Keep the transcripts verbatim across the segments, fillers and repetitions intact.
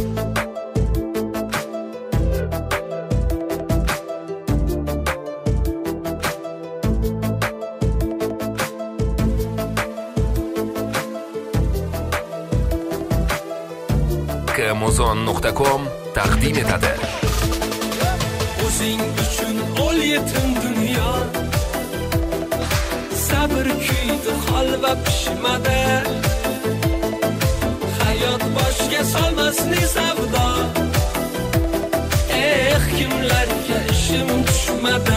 amazon nuqta com taqdim etadi. O'zing uchun o'l yetim dunyo, sabr kuydi holva pishmadi. Hayot boshga solmasni savdo, eh kimlarga ishim tushmadi.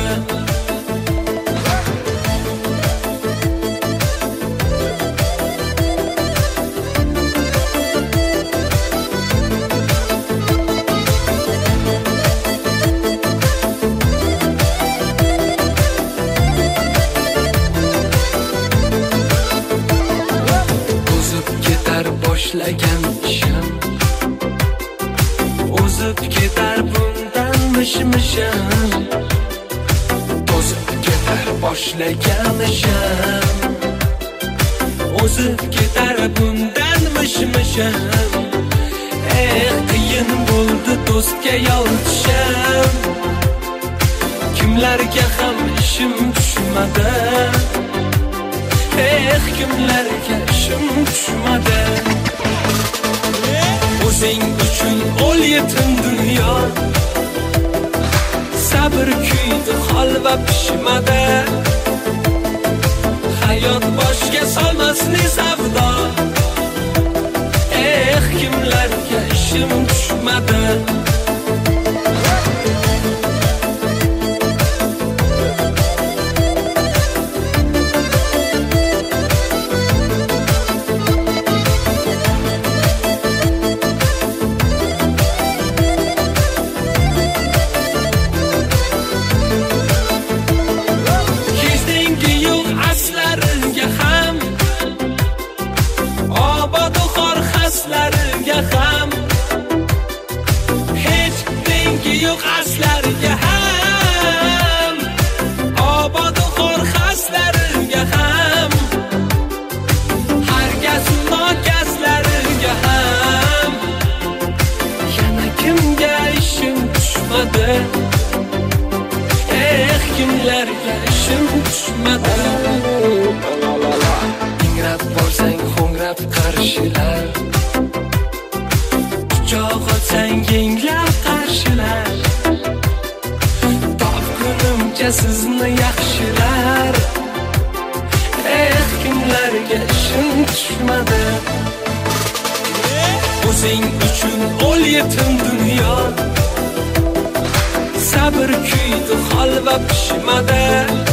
Boshlagan ishim o'zib ketar bundan mish-mishim, o'zib ketar boshlagan ishim o'zib ketar bundan mish-mishim. Eh qiyin bo'ldi do'stga yolchishim, kimlarga ham ishim tushmadi. Eh kimlarga ishim tushmadi. O'zing uchun o'l yetim dunyo, sabr kuydi holva pishmadi. Hayot boshga solmasni savdo, eh kimlarga ishim tushmadi. Hech dengi yo'q aslarga ham, obodu xor xaslarga ham, hargaz nokaslarga ham. Yana kimga ishim tushmadi, eh kimlarga ishim tushmadi. Ingrab borsang ho'ngrab qarshilar, quchoq olsang yenglab qarshilar. Topgunimcha sizni yaxshilar, eh kimlarga ishim tushmadi. O'zing uchun o'l yetim dunyo, sabr kuydi holva pishmadi.